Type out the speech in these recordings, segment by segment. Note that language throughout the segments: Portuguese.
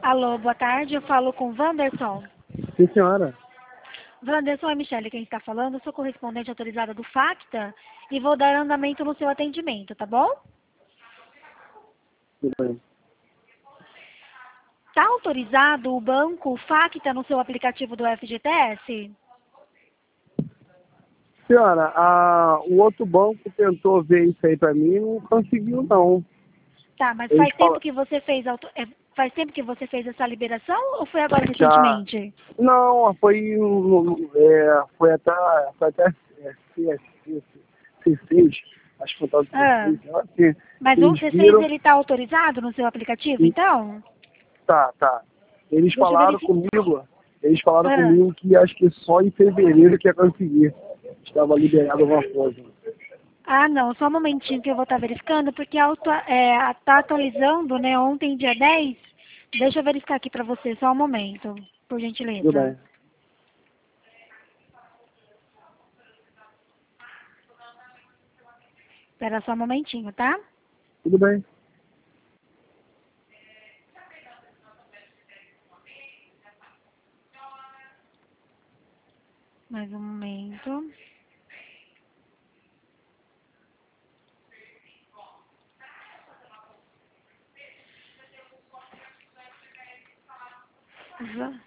Alô, boa tarde. Eu falo com o Wanderson. Sim, senhora. Wanderson, é Michele quem está falando. Eu sou correspondente autorizada do FACTA e vou dar andamento no seu atendimento, tá bom? Tudo bem. Está autorizado o banco FACTA no seu aplicativo do FGTS? Senhora, o outro banco tentou ver isso aí pra mim e não conseguiu, não. Tá, mas Eles faz tempo falam, que você fez faz tempo que você fez essa liberação ou foi agora já... recentemente? Não, foi até C6, acho que foi tal de Ah, C6, eu acho que mas o eles C6 viram, ele está autorizado no seu aplicativo, e então? tá. Eles Deixa eu falaram verificar. comigo, Ah. que acho que só em fevereiro que ia conseguir. Estava liberado alguma coisa. Ah, não, só um momentinho que eu vou estar verificando, porque tá atualizando, né, ontem, dia 10. Deixa eu verificar aqui para você, só um momento, por Tudo gentileza. bem. Espera só um momentinho, tá? Tudo bem. Mais um momento. Va-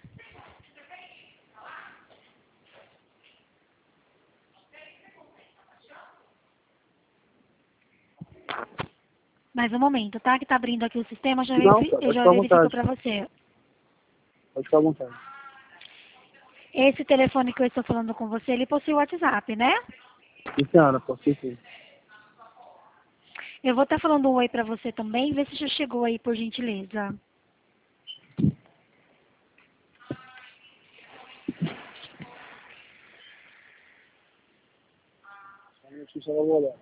Mais um momento, tá? Que tá abrindo aqui o sistema, Não, eu pode já ficar à verifico vontade. para você. Pode ficar à vontade. Esse telefone que eu estou falando com você, ele possui o WhatsApp, né? Sim, senhora, pode ser sim. Eu vou estar falando um oi para você também, vê se já chegou aí, por gentileza. Só vou olhar.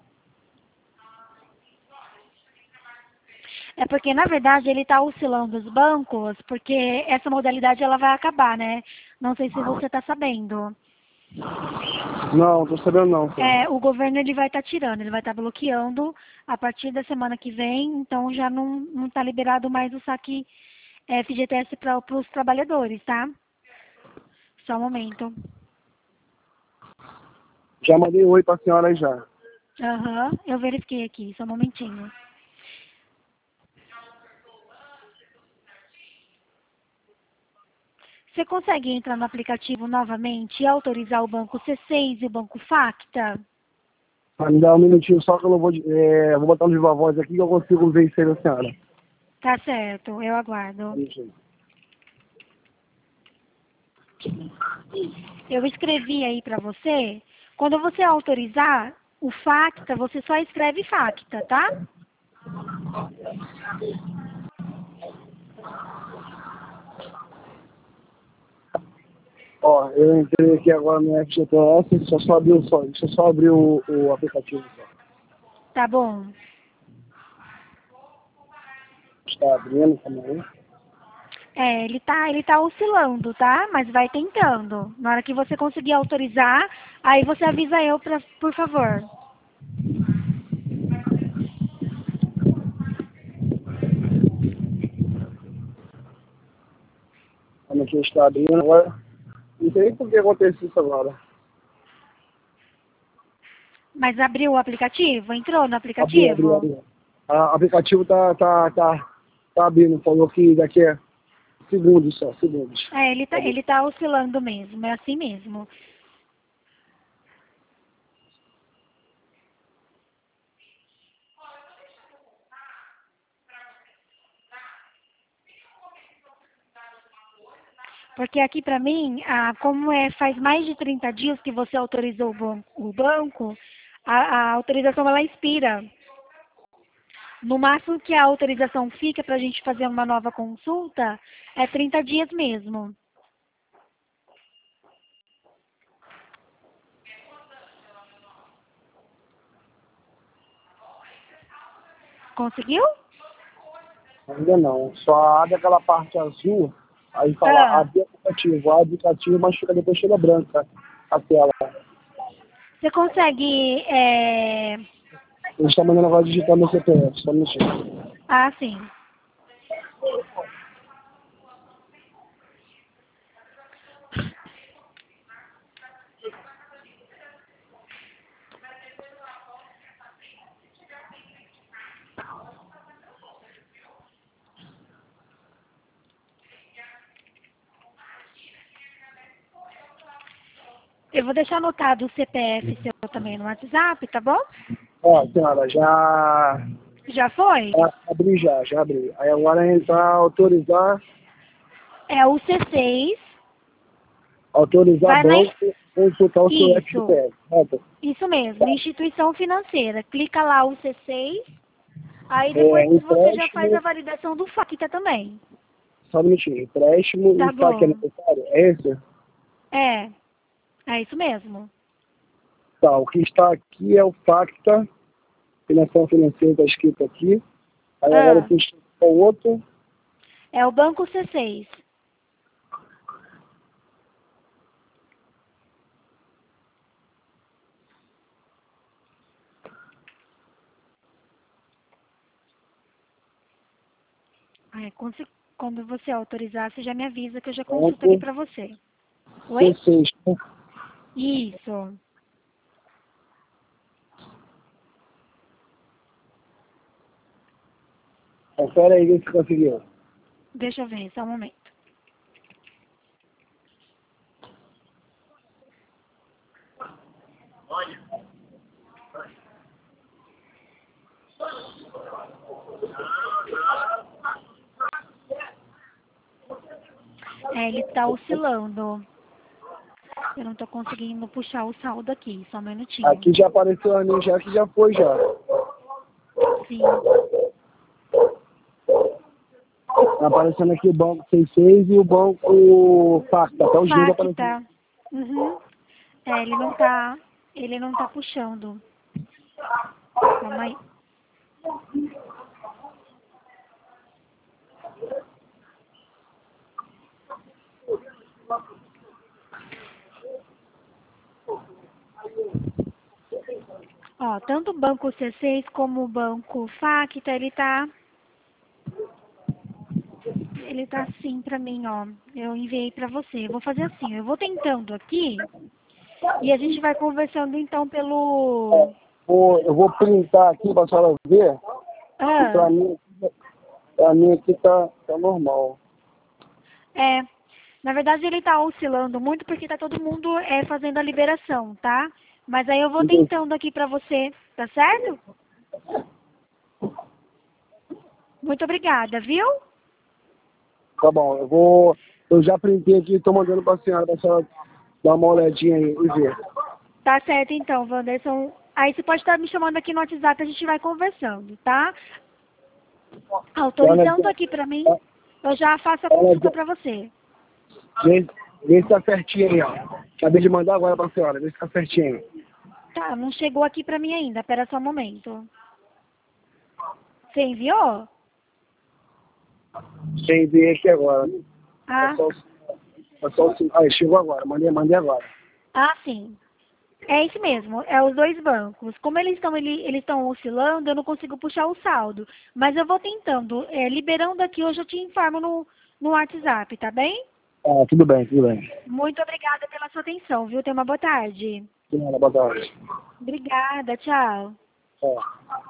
É porque, na verdade, ele está oscilando os bancos, porque essa modalidade ela vai acabar, né? Não sei se você está sabendo. Não, tô sabendo não, senhora. O governo ele vai estar tirando, ele vai estar bloqueando a partir da semana que vem, então já não está liberado mais o saque FGTS para os trabalhadores, tá? Só um momento. Já mandei oi pra senhora aí já. Aham, eu verifiquei aqui, só um momentinho. Você consegue entrar no aplicativo novamente e autorizar o banco C6 e o banco FACTA? Me dá um minutinho só que eu não vou botar um viva voz aqui que eu consigo ver isso aí da senhora. Tá certo, eu aguardo. Eu escrevi aí para você. Quando você autorizar o FACTA, você só escreve FACTA, tá? Ó, eu entrei aqui agora no FGTS, deixa eu só abrir o aplicativo. Só. Tá bom. Está abrindo também. Ele tá oscilando, tá? Mas vai tentando. Na hora que você conseguir autorizar, aí você avisa eu, por favor. Como aqui está abrindo agora. Não sei por que aconteceu isso agora. Mas abriu o aplicativo? Entrou no Abriu. aplicativo? O aplicativo tá abrindo. Falou que daqui a segundos só, segundos. Ele tá oscilando mesmo, é assim mesmo. Porque aqui para mim, como faz mais de 30 dias que você autorizou o banco, a autorização ela expira. No máximo que a autorização fica para a gente fazer uma nova consulta é 30 dias mesmo. Conseguiu? Ainda não. Só abre aquela parte azul, aí fala Ah, abrir aplicativo, mas fica depois chega branca a tela. você consegue. Ele está mandando agora digitar meu CPF, só um minutinho. Ah, sim. Eu vou deixar anotado o CPF seu também no WhatsApp, tá bom? Ó, senhora, já Já foi? abri já abri. Aí agora entrar, autorizar, É o C6. autorizar Vai lá em... banco, consultar o seu Isso. FGTS, certo? Isso mesmo, instituição financeira. Clica lá o C6, aí É, depois você já faz a empréstimo, validação do FACTA também. só um minutinho, empréstimo Tá e saque é bom. necessário? É esse? É isso mesmo. Tá, o que está aqui é o FACTA, Financiação Financeira, está escrito aqui. Aí agora eu Ah, tenho que o outro, é o banco C6. Aí, quando você autorizar, você já me avisa que eu já consulto aqui banco pra você. Oi? C6. Isso. Confere aí, vê se conseguiu. Deixa eu ver, só um momento. É, ele tá oscilando. Eu não tô conseguindo puxar o saldo aqui, só um minutinho. Aqui já apareceu a minha já que já foi já. Sim. Tá aparecendo aqui o banco 66 e o banco FACTA, até os dois aparecendo. FACTA. Uhum. É, ele não tá puxando. Calma aí. Ó, tanto o banco C6 como o banco FACTA, ele tá assim pra mim, ó. Eu enviei pra você. Eu vou fazer assim, eu vou tentando aqui e a gente vai conversando então pelo... Eu vou printar aqui para a senhora ver. E Ah, pra mim aqui tá normal. é. Na verdade ele tá oscilando muito porque tá todo mundo fazendo a liberação, tá? Mas aí eu vou Entendi. tentando aqui pra você, tá certo? Muito obrigada, viu? Tá bom, eu já printei aqui e tô mandando pra senhora dar uma olhadinha aí e ver. Tá certo então, Wanderson. Aí você pode estar me chamando aqui no WhatsApp, a gente vai conversando, tá? Dá uma Autorizando olhadinha, aqui pra mim, eu já faço a dá uma consulta olhadinha. pra você. Vê se tá certinho aí, ó. Acabei de mandar agora pra senhora, vê se tá certinho. Tá, não chegou aqui pra mim ainda, pera só um momento. Você enviou? Sem ver aqui agora. Ah, Aí, chegou agora, mandei agora. sim. É isso mesmo, é os dois bancos. Como eles estão oscilando, eu não consigo puxar o saldo. Mas eu vou tentando. Liberando aqui, hoje eu te informo no WhatsApp, tá bem? Ah, tudo bem, tudo bem. Muito obrigada pela sua atenção, viu? Tenha uma boa tarde. Boa tarde. Obrigada, tchau. Ó.